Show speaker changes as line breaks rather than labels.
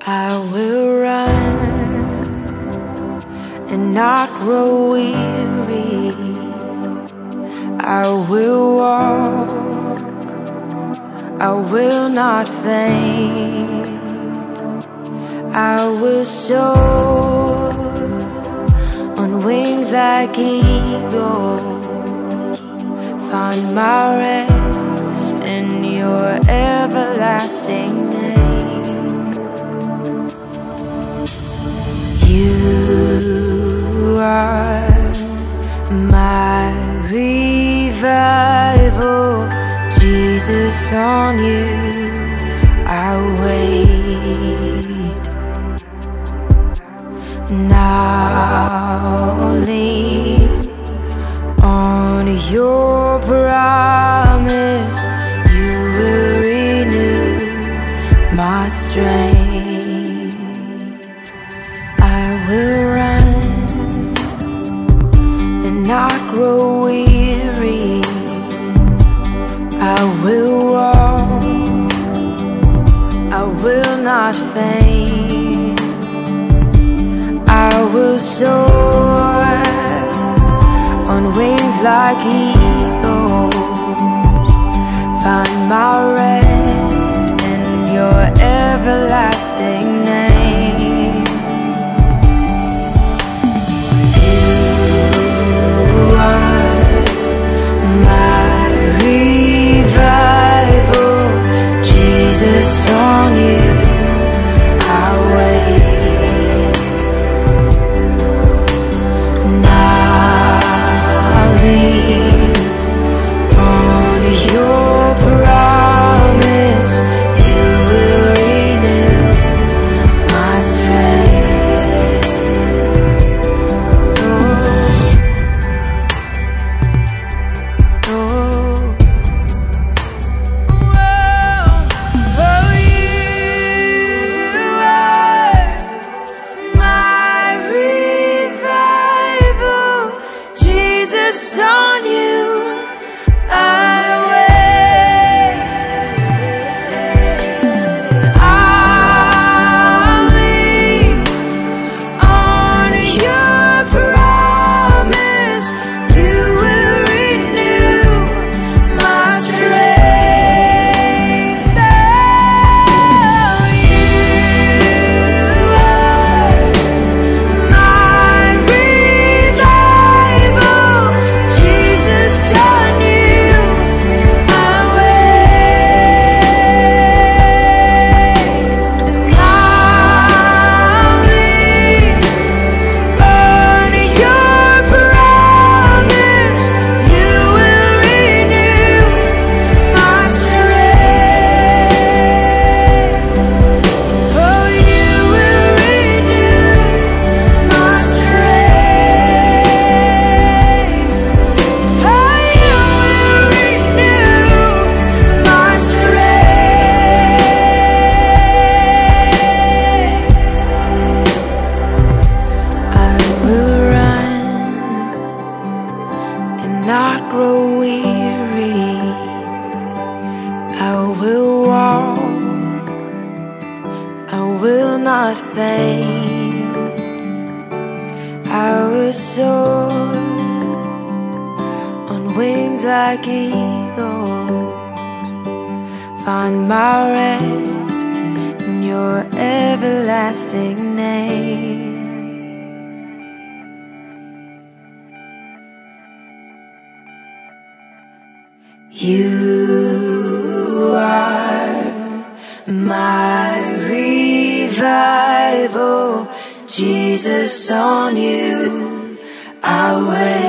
I will run and not grow weary. I will walk, I will not faint. I will soar on wings like eagles, find my rest in your everlasting name. You are my revival, Jesus, on you I wait. Now lean on your promise, you will renew my strength. I will run and not grow weary. I will walk, I will not faint. I will soar on wings like eagles, find my rest in your everlasting name. You are my revival, Jesus, on you I wait. On your promise, you will renew my strength. You are my revival, Jesus, on you I wait. I'll lean on your promise, you will renew my strength. Not grow weary. I will walk, I will not faint. I will soar on wings like eagles, find my rest in your everlasting name. You are my revival, Jesus, on you I wait.